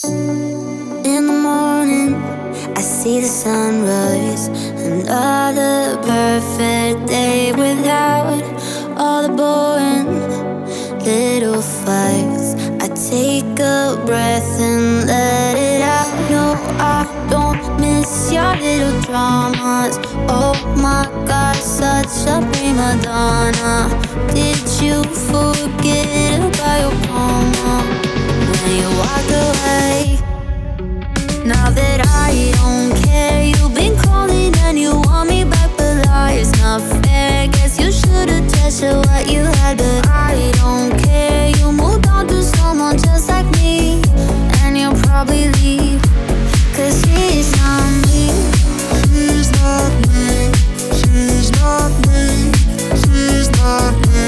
In the morning, I see the sunrise. Another perfect day without all the boring little fights. I take a breath and let it out. No, I don't miss your little dramas. Oh my God, such a prima donna. Did you forget about your mama when you walked away? Now that I don't care, you've been calling and you want me back, but life's not fair. Guess you should've tested what you had, but I don't care. You moved on to someone just like me, and you'll probably leave, 'cause he's not me. She's not me. She's not me. She's not me.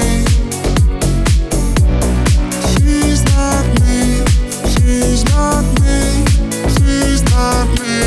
She's not me. She's not me. She's not me.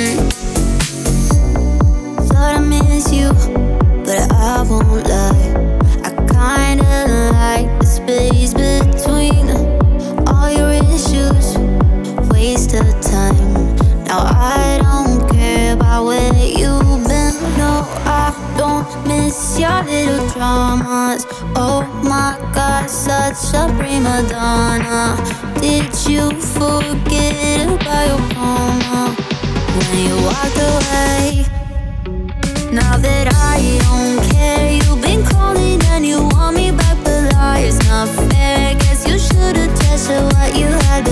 Thought I miss you, but I won't lie. I kinda like the space between all your issues. Waste of time. Now I don't care about where you've been. No, I don't miss your little dramas. Oh my God, such a prima donna. Did you forget about your mama when you walked away? Now that I don't care, you've been calling and you want me back, but life's not fair. Guess you should've tested what you had,